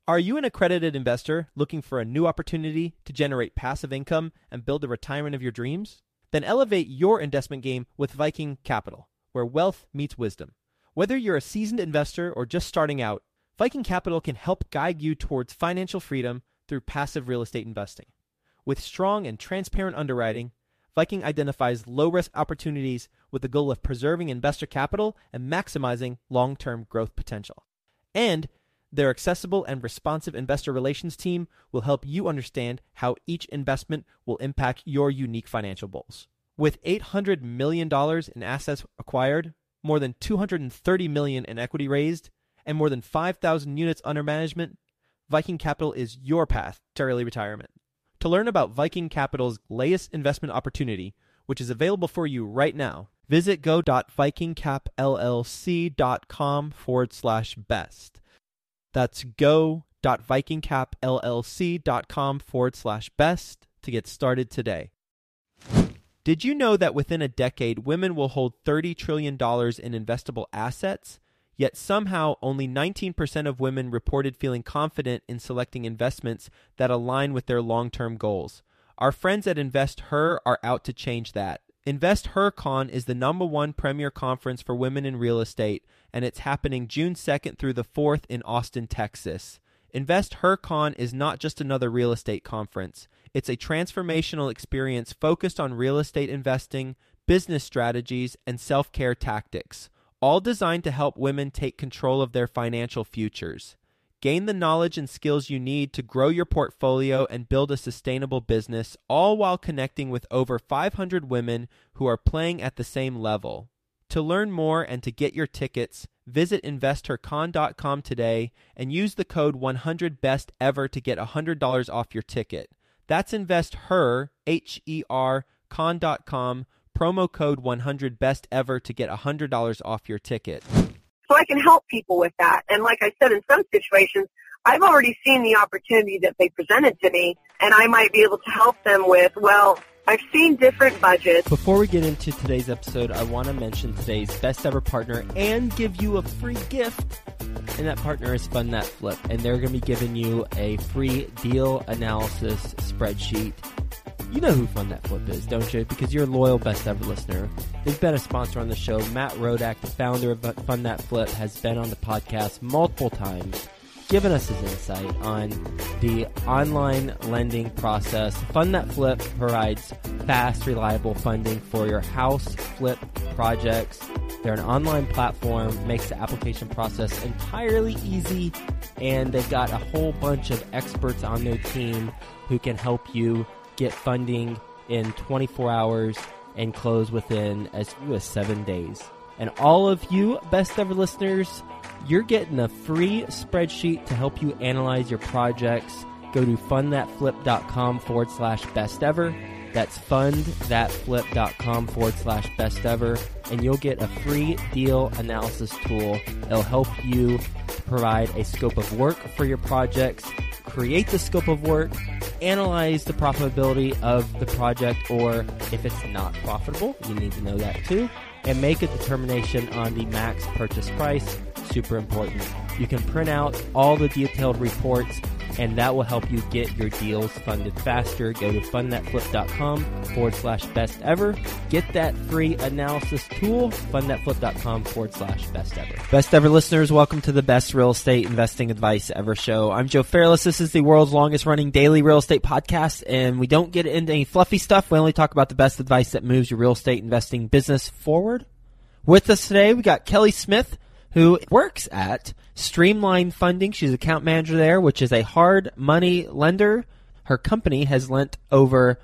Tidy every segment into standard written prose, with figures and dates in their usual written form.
Are you an accredited investor looking for a new opportunity to generate passive income and build the retirement of your dreams? Then elevate your investment game with Viking Capital, where wealth meets wisdom. Whether you're a seasoned investor or just starting out, Viking Capital can help guide you towards financial freedom through passive real estate investing. With strong and transparent underwriting, Viking identifies low-risk opportunities with the goal of preserving investor capital and maximizing long-term growth potential. And their accessible and responsive investor relations team will help you understand how each investment will impact your unique financial goals. With $800 million in assets acquired, more than $230 million in equity raised, and more than 5,000 units under management, Viking Capital is your path to early retirement. To learn about Viking Capital's latest investment opportunity, which is available for you right now, visit go.vikingcapllc.com/best. That's go.vikingcapllc.com/best to get started today. Did you know that within a decade, women will hold $30 trillion in investable assets? Yet somehow only 19% of women reported feeling confident in selecting investments that align with their long-term goals. Our friends at InvestHer are out to change that. InvestHerCon is the #1 premier conference for women in real estate, and it's happening June 2nd through the 4th in Austin, Texas. InvestHerCon is not just another real estate conference. It's a transformational experience focused on real estate investing, business strategies, and self-care tactics, all designed to help women take control of their financial futures. Gain the knowledge and skills you need to grow your portfolio and build a sustainable business, all while connecting with over 500 women who are playing at the same level. To learn more and to get your tickets, visit InvestHerCon.com today and use the code 100BESTEVER to get $100 off your ticket. That's InvestHer, H-E-R, con.com, promo code 100BESTEVER to get $100 off your ticket. So I can help people with that. And like I said, in some situations, I've already seen the opportunity that they presented to me, and I might be able to help them with, well, I've seen different budgets. Before we get into today's episode, I want to mention today's best ever partner and give you a free gift. And that partner is Fund That Flip. And they're going to be giving you a free deal analysis spreadsheet. You know who Fund That Flip is, don't you? Because you're a loyal best ever listener. They've been a sponsor on the show. Matt Rodak, the founder of Fund That Flip, has been on the podcast multiple times, giving us his insight on the online lending process. Fund That Flip provides fast, reliable funding for your house flip projects. They're an online platform, makes the application process entirely easy, and they've got a whole bunch of experts on their team who can help you get funding in 24 hours and close within as few as 7 days. And all of you best ever listeners, you're getting a free spreadsheet to help you analyze your projects. Go to fundthatflip.com/bestever. That's fundthatflip.com/bestever. And you'll get a free deal analysis tool. It'll help you to provide a scope of work for your projects, create the scope of work, analyze the profitability of the project, or if it's not profitable, you need to know that too, and make a determination on the max purchase price. Super important. You can print out all the detailed reports, and that will help you get your deals funded faster. Go to fundthatflip.com/bestever. Get that free analysis tool, fundthatflip.com/bestever. Best ever listeners, welcome to the best real estate investing advice ever show. I'm Joe Fairless. This is the world's longest running daily real estate podcast, and we don't get into any fluffy stuff. We only talk about the best advice that moves your real estate investing business forward. With us today, we got Kelly Smith, who works at Streamline Funding. She's account manager there, which is a hard money lender. Her company has lent over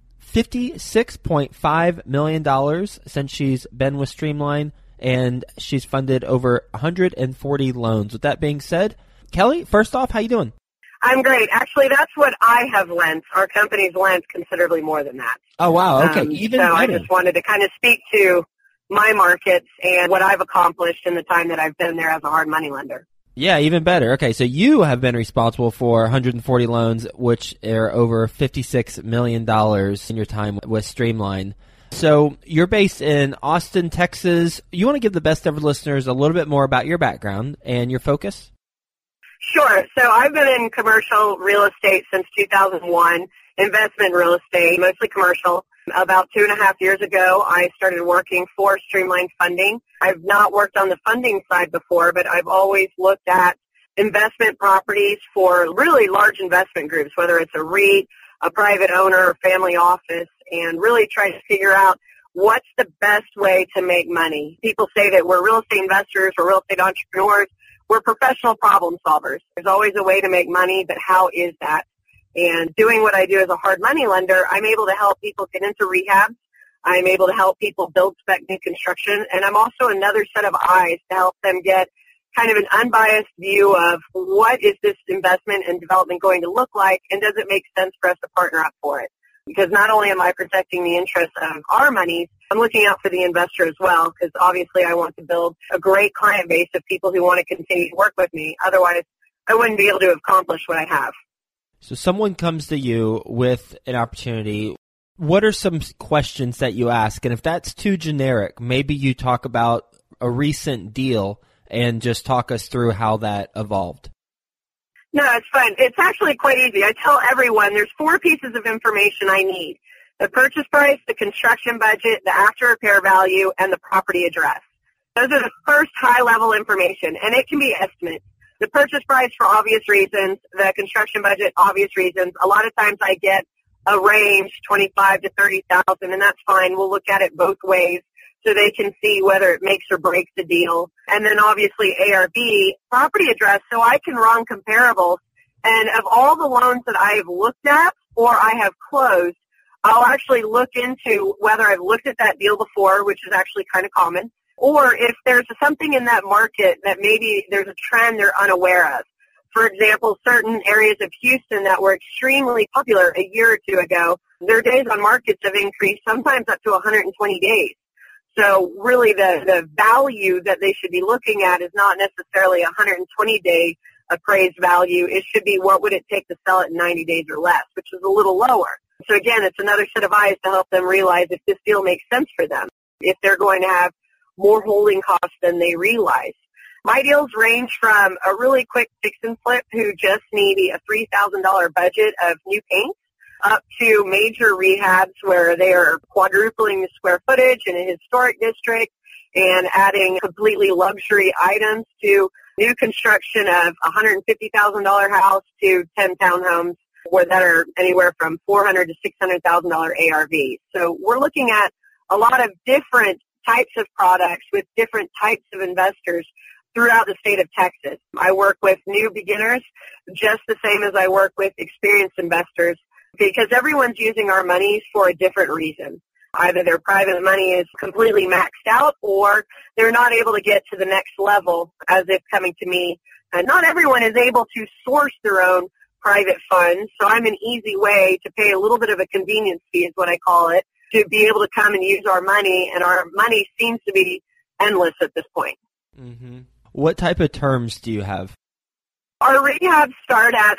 $56.5 million since she's been with Streamline, and she's funded over 140 loans. With that being said, Kelly, first off, how you doing? I'm great. Actually, that's what I have lent. Our company's lent considerably more than that. Oh, wow. Okay. So I just wanted to kind of speak to my markets and what I've accomplished in the time that I've been there as a hard money lender. Yeah, even better. Okay, so you have been responsible for 140 loans, which are over $56 million in your time with Streamline. So you're based in Austin, Texas. You want to give the best ever listeners a little bit more about your background and your focus? Sure. So I've been in commercial real estate since 2001, investment real estate, mostly commercial. About 2.5 years ago, I started working for Streamline Funding. I've not worked on the funding side before, but I've always looked at investment properties for really large investment groups, whether it's a REIT, a private owner, or family office, and really try to figure out what's the best way to make money. People say that we're real estate investors, we're real estate entrepreneurs, we're professional problem solvers. There's always a way to make money, but how is that? And doing what I do as a hard money lender, I'm able to help people get into rehabs. I'm able to help people build spec new construction, and I'm also another set of eyes to help them get kind of an unbiased view of what is this investment and development going to look like, and does it make sense for us to partner up for it? Because not only am I protecting the interests of our monies, I'm looking out for the investor as well, because obviously I want to build a great client base of people who want to continue to work with me. Otherwise, I wouldn't be able to accomplish what I have. So someone comes to you with an opportunity. What are some questions that you ask? And if that's too generic, maybe you talk about a recent deal and just talk us through how that evolved. No, it's fine. It's actually quite easy. I tell everyone there's 4 pieces of information I need: the purchase price, the construction budget, the after repair value, and the property address. Those are the first high-level information, and it can be estimates. The purchase price for obvious reasons, the construction budget, obvious reasons. A lot of times I get a range, 25 to 30,000, and that's fine. We'll look at it both ways so they can see whether it makes or breaks the deal. And then obviously ARV, property address, so I can run comparables. And of all the loans that I have looked at or I have closed, I'll actually look into whether I've looked at that deal before, which is actually kind of common, or if there's something in that market that maybe there's a trend they're unaware of. For example, certain areas of Houston that were extremely popular a year or two ago, their days on markets have increased sometimes up to 120 days. So really the value that they should be looking at is not necessarily a 120-day appraised value. It should be what would it take to sell it in 90 days or less, which is a little lower. So again, it's another set of eyes to help them realize if this deal makes sense for them, if they're going to have more holding costs than they realize. My deals range from a really quick fix and flip who just need a $3,000 budget of new paint up to major rehabs where they are quadrupling the square footage in a historic district and adding completely luxury items to new construction of a $150,000 house to 10 townhomes that are anywhere from $400,000 to $600,000 ARV. So we're looking at a lot of different types of products with different types of investors throughout the state of Texas. I work with new beginners just the same as I work with experienced investors because everyone's using our monies for a different reason. Either their private money is completely maxed out or they're not able to get to the next level as if coming to me. And not everyone is able to source their own private funds, so I'm an easy way to pay a little bit of a convenience fee is what I call it, to be able to come and use our money, and our money seems to be endless at this point. Mm-hmm. What type of terms do you have? Our rehabs start at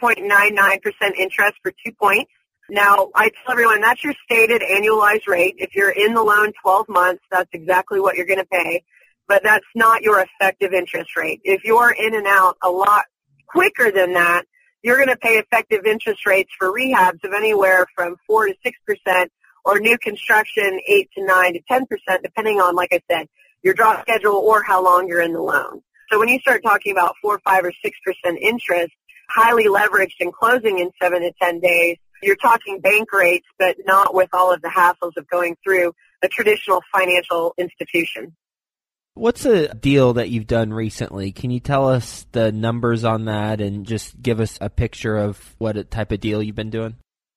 11.99% interest for 2 points. Now, I tell everyone that's your stated annualized rate. If you're in the loan 12 months, that's exactly what you're going to pay, but that's not your effective interest rate. If you're in and out a lot quicker than that, you're going to pay effective interest rates for rehabs of anywhere from 4 to 6%, or new construction 8 to 9 to 10%, depending on, like I said, your draw schedule or how long you're in the loan. So when you start talking about 4, 5, or 6% interest, highly leveraged and closing in 7 to 10 days, you're talking bank rates, but not with all of the hassles of going through a traditional financial institution. What's a deal that you've done recently? Can you tell us the numbers on that and just give us a picture of what type of deal you've been doing?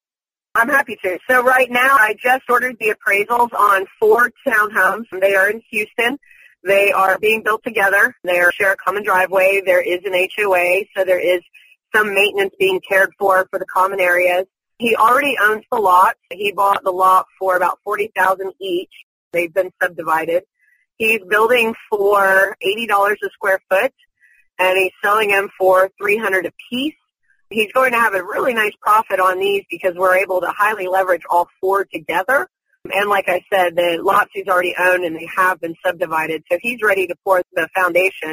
I'm happy to. So right now I just ordered the appraisals on 4 townhomes. They are in Houston. They are being built together. They share a common driveway. There is an HOA, so there is some maintenance being cared for the common areas. He already owns the lot. He bought the lot for about $40,000 each. They've been subdivided. He's building for $80 a square foot, and he's selling them for $300 a piece. He's going to have a really nice profit on these because we're able to highly leverage all 4 together. And like I said, the lots he's already owned and they have been subdivided. So he's ready to pour the foundation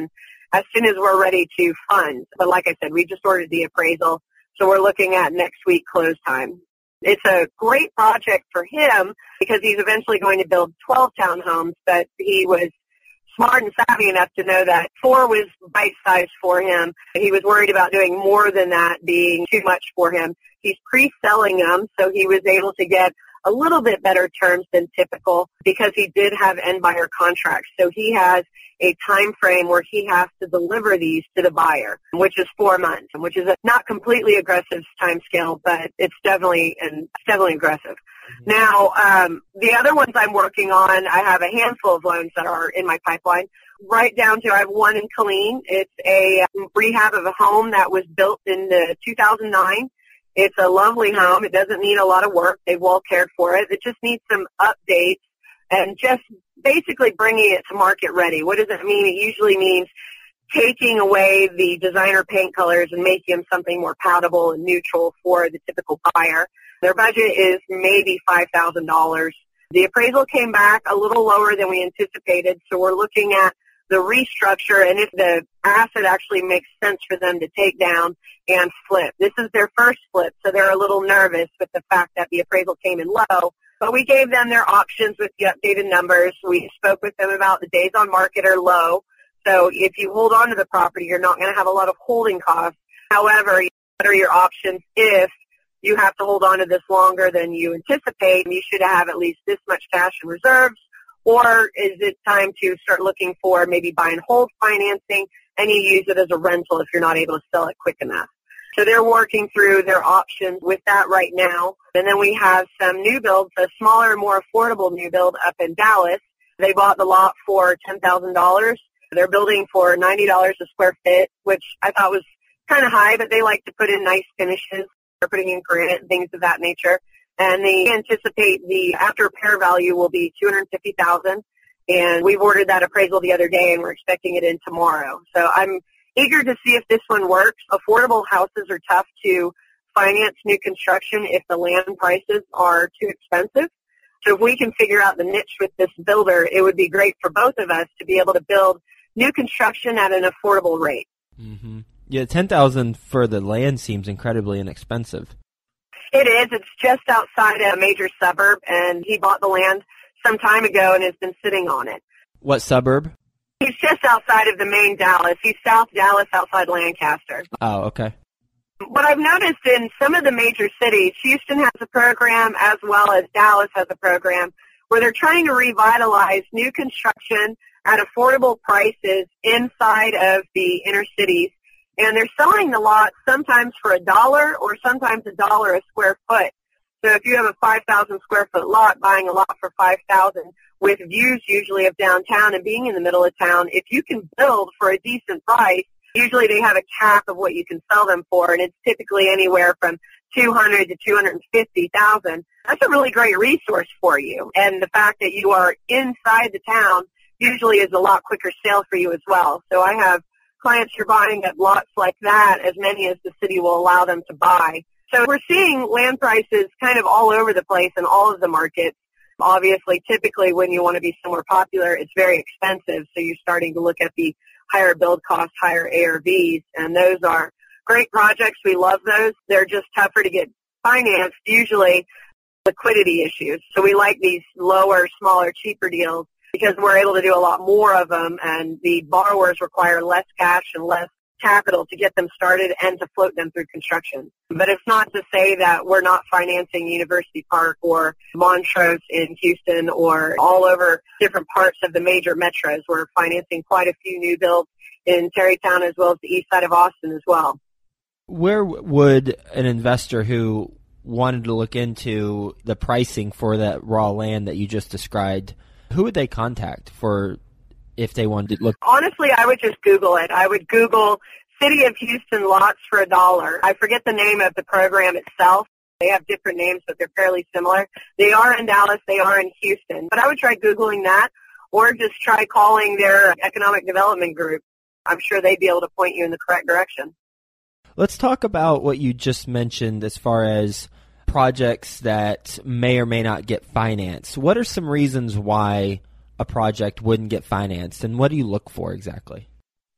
as soon as we're ready to fund. But like I said, we just ordered the appraisal, so we're looking at next week close time. It's a great project for him because he's eventually going to build 12 townhomes, but he was smart and savvy enough to know that 4 was bite-sized for him. He was worried about doing more than that being too much for him. He's pre-selling them, so he was able to get a little bit better terms than typical because he did have end buyer contracts. So he has a time frame where he has to deliver these to the buyer, which is 4 months, which is a not completely aggressive time scale, but it's definitely aggressive. Mm-hmm. Now, the other ones I'm working on, I have a handful of loans that are in my pipeline, right down to I have one in Killeen. It's a rehab of a home that was built in 2009. It's a lovely home. It doesn't need a lot of work. They've well cared for it. It just needs some updates and just basically bringing it to market ready. What does it mean? It usually means taking away the designer paint colors and making them something more palatable and neutral for the typical buyer. Their budget is maybe $5,000. The appraisal came back a little lower than we anticipated, so we're looking at the restructure and if the asset actually makes sense for them to take down and flip. This is their first flip, so they're a little nervous with the fact that the appraisal came in low. But we gave them their options with the updated numbers. We spoke with them about the days on market are low. So if you hold on to the property, you're not going to have a lot of holding costs. However, what are your options if you have to hold on to this longer than you anticipate? You should have at least this much cash in reserves. Or is it time to start looking for maybe buy and hold financing and you use it as a rental if you're not able to sell it quick enough? So they're working through their options with that right now. And then we have some new builds, a smaller, more affordable new build up in Dallas. They bought the lot for $10,000. They're building for $90 a square foot, which I thought was kind of high, but they like to put in nice finishes. They're putting in granite and things of that nature. And they anticipate the after repair value will be $250,000. And we've ordered that appraisal the other day, and we're expecting it in tomorrow. So I'm eager to see if this one works. Affordable houses are tough to finance new construction if the land prices are too expensive. So if we can figure out the niche with this builder, it would be great for both of us to be able to build new construction at an affordable rate. Mm-hmm. Yeah, $10,000 for the land seems incredibly inexpensive. It is. It's just outside a major suburb, and he bought the land some time ago and has been sitting on it. What suburb? He's just outside of the main Dallas. He's South Dallas, outside Lancaster. Oh, okay. What I've noticed in some of the major cities, Houston has a program as well as Dallas has a program where they're trying to revitalize new construction at affordable prices inside of the inner cities. And they're selling the lot sometimes for $1 or sometimes $1 a square foot. So if you have a 5,000 square foot lot, buying a lot for $5,000 with views usually of downtown and being in the middle of town, if you can build for a decent price, usually they have a cap of what you can sell them for, and it's typically anywhere from $200,000 to $250,000. That's a really great resource for you. And the fact that you are inside the town usually is a lot quicker sale for you as well. So I have clients who are buying at lots like that, as many as the city will allow them to buy. So we're seeing land prices kind of all over the place in all of the markets. Obviously, typically when you want to be somewhere popular, it's very expensive, so you're starting to look at the higher build costs, higher ARVs, and those are great projects. We love those. They're just tougher to get financed, usually liquidity issues. So we like these lower, smaller, cheaper deals because we're able to do a lot more of them, and the borrowers require less cash and less capital to get them started and to float them through construction. But it's not to say that we're not financing University Park or Montrose in Houston or all over different parts of the major metros. We're financing quite a few new builds in Terrytown as well as the east side of Austin as well. Where would an investor who wanted to look into the pricing for that raw land that you just described, who would they contact for if they wanted to look? Honestly, I would just Google it. I would Google City of Houston lots for $1. I forget the name of the program itself. They have different names, but they're fairly similar. They are in Dallas. They are in Houston. But I would try Googling that or just try calling their economic development group. I'm sure they'd be able to point you in the correct direction. Let's talk about what you just mentioned as far as projects that may or may not get financed. What are some reasons why a project wouldn't get financed, and what do you look for exactly?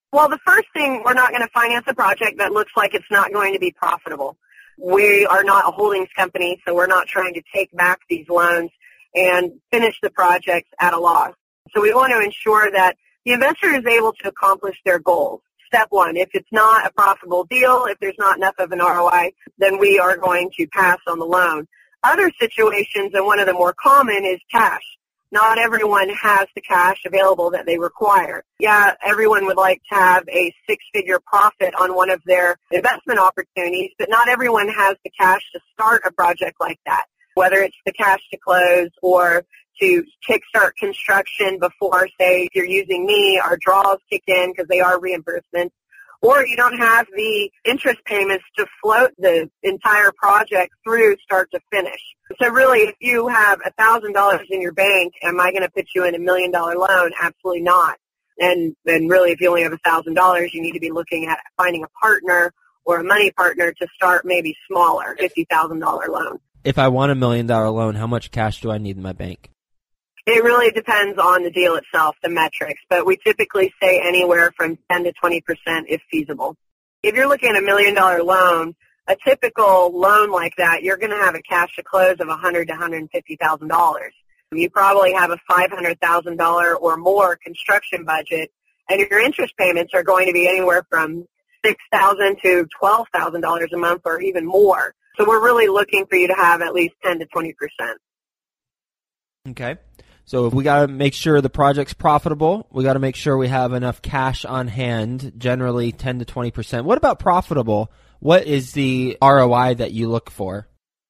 Well, the first thing, we're not going to finance a project that looks like it's not going to be profitable. We are not a holdings company, so we're not trying to take back these loans and finish the projects at a loss. So we want to ensure that the investor is able to accomplish their goals. Step one, if it's not a profitable deal, if there's not enough of an ROI, then we are going to pass on the loan. Other situations, and one of the more common, is cash. Not everyone has the cash available that they require. Yeah, everyone would like to have a six-figure profit on one of their investment opportunities, but not everyone has the cash to start a project like that, whether it's the cash to close or to kickstart construction before, say, if you're using me, our draws kick in because they are reimbursements, or you don't have the interest payments to float the entire project through start to finish. So really, if you have $1,000 in your bank, am I going to put you in $1 million loan? Absolutely not. And then really, if you only have $1,000, you need to be looking at finding a partner or a money partner to start maybe smaller, $50,000 loan. If I want $1 million loan, how much cash do I need in my bank? It really depends on the deal itself, the metrics, but we typically say anywhere from 10 to 20% if feasible. If you're looking at $1 million loan, a typical loan like that, you're going to have a cash to close of $100,000 to $150,000. You probably have a $500,000 or more construction budget, and your interest payments are going to be anywhere from $6,000 to $12,000 a month or even more. So we're really looking for you to have at least 10 to 20%. Okay. So if we got to make sure the project's profitable, we got to make sure we have enough cash on hand, generally 10 to 20%. What about profitable? What is the ROI that you look for?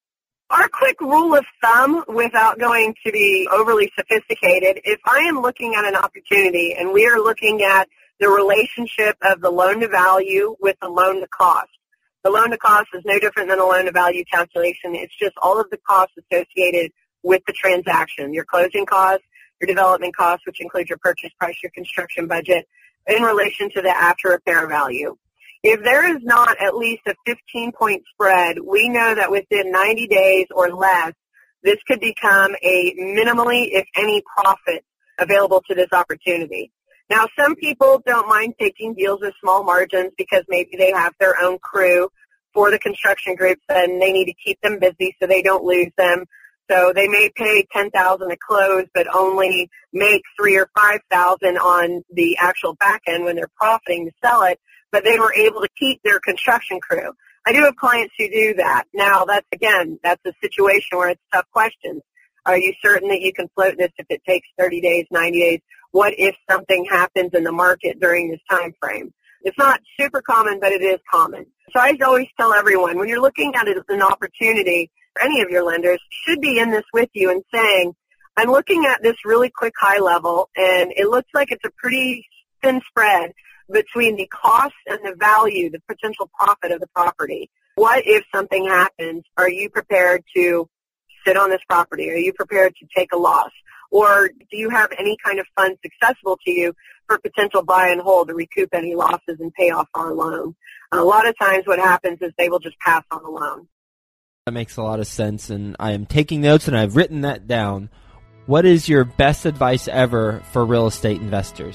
Our quick rule of thumb, without going to be overly sophisticated, if I am looking at an opportunity and we are looking at the relationship of the loan-to-value with the loan-to-cost. The loan-to-cost is no different than a loan-to-value calculation. It's just all of the costs associated with the transaction, your closing costs, your development costs, which include your purchase price, your construction budget, in relation to the after-repair value. If there is not at least a 15-point spread, we know that within 90 days or less, this could become a minimally, if any, profit available to this opportunity. Now, some people don't mind taking deals with small margins because maybe they have their own crew for the construction groups and they need to keep them busy so they don't lose them. So they may pay $10,000 to close, but only make $3,000 or $5,000 on the actual back end when they're profiting to sell it. But they were able to keep their construction crew. I do have clients who do that. Now, that's a situation where it's tough questions. Are you certain that you can float this if it takes 30 days, 90 days? What if something happens in the market during this time frame? It's not super common, but it is common. So I always tell everyone, when you're looking at it as an opportunity, any of your lenders should be in this with you and saying, I'm looking at this really quick high level, and it looks like it's a pretty thin spread between the cost and the value, the potential profit of the property. What if something happens? Are you prepared to sit on this property? Are you prepared to take a loss? Or do you have any kind of funds accessible to you for potential buy and hold to recoup any losses and pay off our loan? A lot of times what happens is they will just pass on the loan. That makes a lot of sense, and I am taking notes, and I've written that down. What is your best advice ever for real estate investors?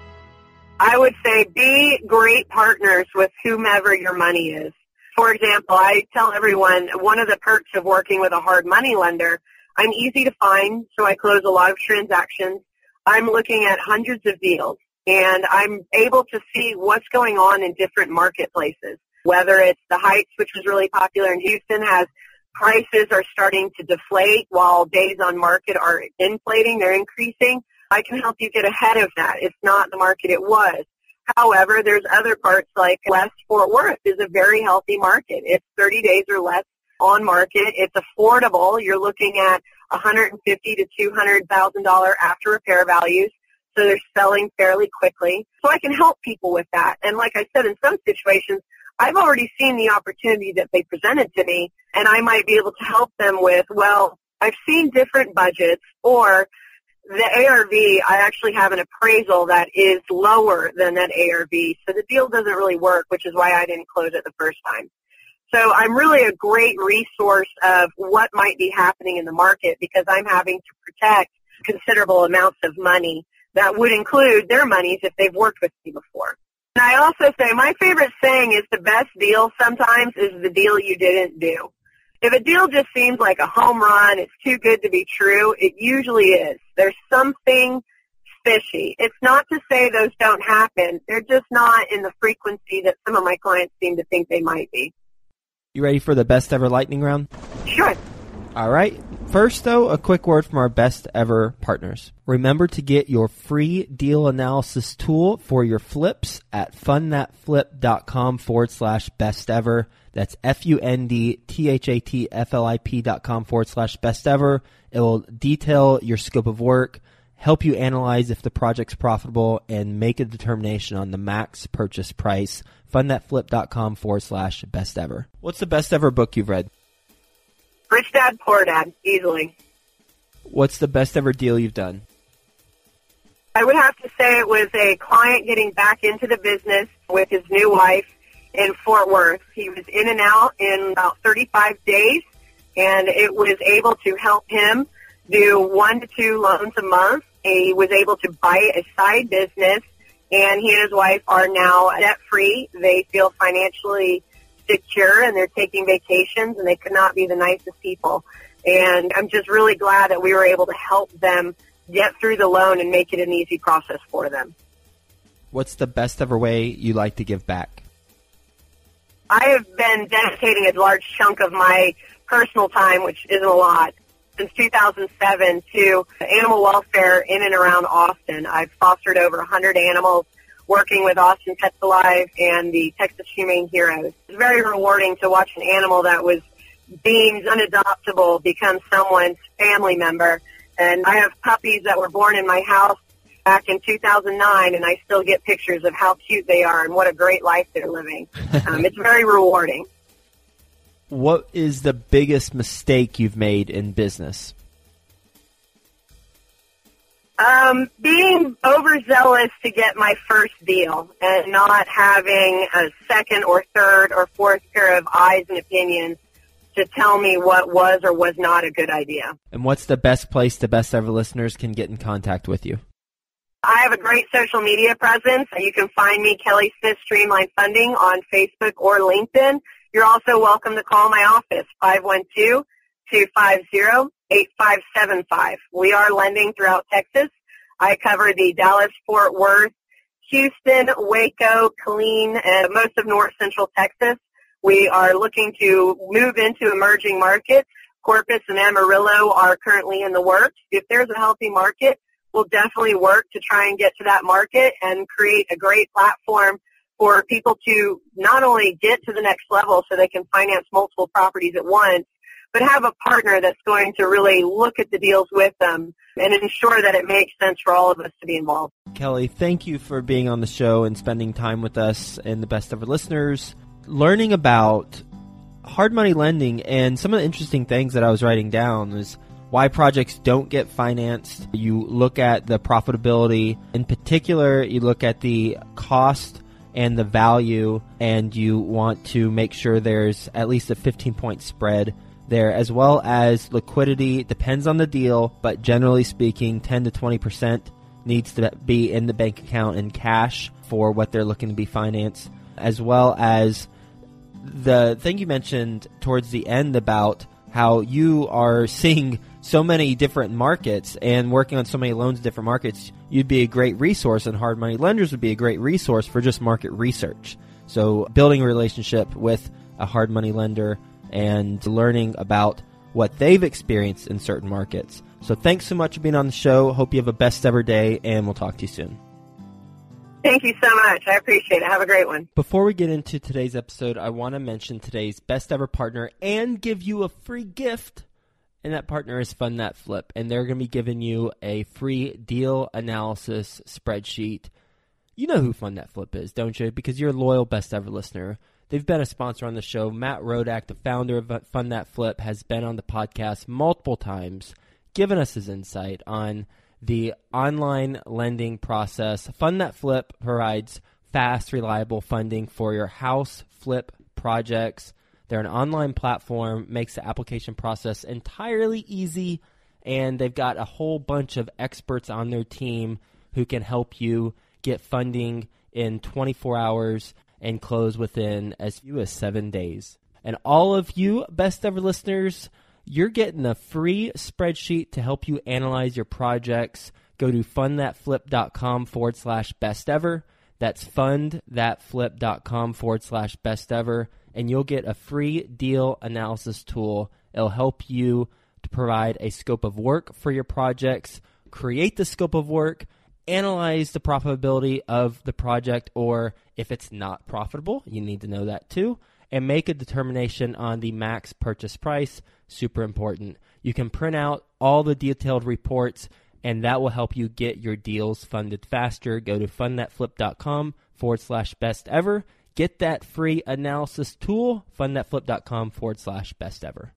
I would say be great partners with whomever your money is. For example, I tell everyone one of the perks of working with a hard money lender, I'm easy to find, so I close a lot of transactions. I'm looking at hundreds of deals, and I'm able to see what's going on in different marketplaces. Whether it's the Heights, which was really popular in Houston, has prices are starting to deflate while days on market are inflating, they're increasing. I can help you get ahead of that. It's not the market it was. However, there's other parts like West Fort Worth is a very healthy market. It's 30 days or less on market. It's affordable. You're looking at $150,000 to $200,000 after repair values. So they're selling fairly quickly. So I can help people with that. And like I said, in some situations, I've already seen the opportunity that they presented to me, and I might be able to help them with, well, I've seen different budgets, or the ARV, I actually have an appraisal that is lower than that ARV, so the deal doesn't really work, which is why I didn't close it the first time. So I'm really a great resource of what might be happening in the market because I'm having to protect considerable amounts of money that would include their monies if they've worked with me before. And I also say my favorite saying is the best deal sometimes is the deal you didn't do. If a deal just seems like a home run, it's too good to be true, it usually is. There's something fishy. It's not to say those don't happen. They're just not in the frequency that some of my clients seem to think they might be. You ready for the best ever lightning round? Sure. All right. First, though, a quick word from our best ever partners. Remember to get your free deal analysis tool for your flips at fundthatflip.com/best ever. That's fundthatflip.com/best ever. It will detail your scope of work, help you analyze if the project's profitable, and make a determination on the max purchase price. fundthatflip.com/best ever. What's the best ever book you've read? Rich Dad, Poor Dad, easily. What's the best ever deal you've done? I would have to say it was a client getting back into the business with his new wife in Fort Worth. He was in and out in about 35 days, and it was able to help him do 1 to 2 loans a month. He was able to buy a side business, and he and his wife are now debt-free. They feel financially secure, and they're taking vacations, and they could not be the nicest people. And I'm just really glad that we were able to help them get through the loan and make it an easy process for them. What's the best ever way you like to give back? I have been dedicating a large chunk of my personal time, which isn't a lot, since 2007 to animal welfare in and around Austin. I've fostered over 100 animals, working with Austin Pets Alive and the Texas Humane Heroes. It's very rewarding to watch an animal that was deemed unadoptable become someone's family member. And I have puppies that were born in my house back in 2009, and I still get pictures of how cute they are and what a great life they're living. It's very rewarding. What is the biggest mistake you've made in business? Being overzealous to get my first deal and not having a second or third or fourth pair of eyes and opinions to tell me what was or was not a good idea. And what's the best place the best ever listeners can get in contact with you? I have a great social media presence. You can find me, Kelly Smith Streamline Funding, on Facebook or LinkedIn. You're also welcome to call my office, 512-250-8575. We are lending throughout Texas. I cover the Dallas, Fort Worth, Houston, Waco, Killeen, and most of north central Texas. We are looking to move into emerging markets. Corpus and Amarillo are currently in the works. If there's a healthy market, we'll definitely work to try and get to that market and create a great platform for people to not only get to the next level so they can finance multiple properties at once, but have a partner that's going to really look at the deals with them and ensure that it makes sense for all of us to be involved. Kelly, thank you for being on the show and spending time with us and the best ever listeners, learning about hard money lending. And some of the interesting things that I was writing down was why projects don't get financed. You look at the profitability. In particular, you look at the cost and the value, and you want to make sure there's at least a 15-point spread there, as well as liquidity. Depends on the deal, but generally speaking, 10 to 20% needs to be in the bank account in cash for what they're looking to be financed, as well as the thing you mentioned towards the end about how you are seeing so many different markets and working on so many loans in different markets. You'd be a great resource, and hard money lenders would be a great resource for just market research. So building a relationship with a hard money lender and learning about what they've experienced in certain markets. So thanks so much for being on the show. Hope you have a best ever day, and we'll talk to you soon. Thank you so much. I appreciate it. Have a great one. Before we get into today's episode, I want to mention today's best ever partner and give you a free gift. And that partner is Fund That Flip. And they're going to be giving you a free deal analysis spreadsheet. You know who Fund That Flip is, don't you? Because you're a loyal best ever listener. They've been a sponsor on the show. Matt Rodak, the founder of Fund That Flip, has been on the podcast multiple times, given us his insight on the online lending process. Fund That Flip provides fast, reliable funding for your house flip projects. They're an online platform, makes the application process entirely easy, and they've got a whole bunch of experts on their team who can help you get funding in 24 hours and close within as few as 7 days. And all of you Best Ever listeners, you're getting a free spreadsheet to help you analyze your projects. Go to fundthatflip.com/bestever. That's fundthatflip.com/bestever. And you'll get a free deal analysis tool. It'll help you to provide a scope of work for your projects, create the scope of work, analyze the profitability of the project, or if it's not profitable, you need to know that too, and make a determination on the max purchase price. Super important. You can print out all the detailed reports, and that will help you get your deals funded faster. Go to fundthatflip.com/bestever. Get that free analysis tool, fundthatflip.com/bestever.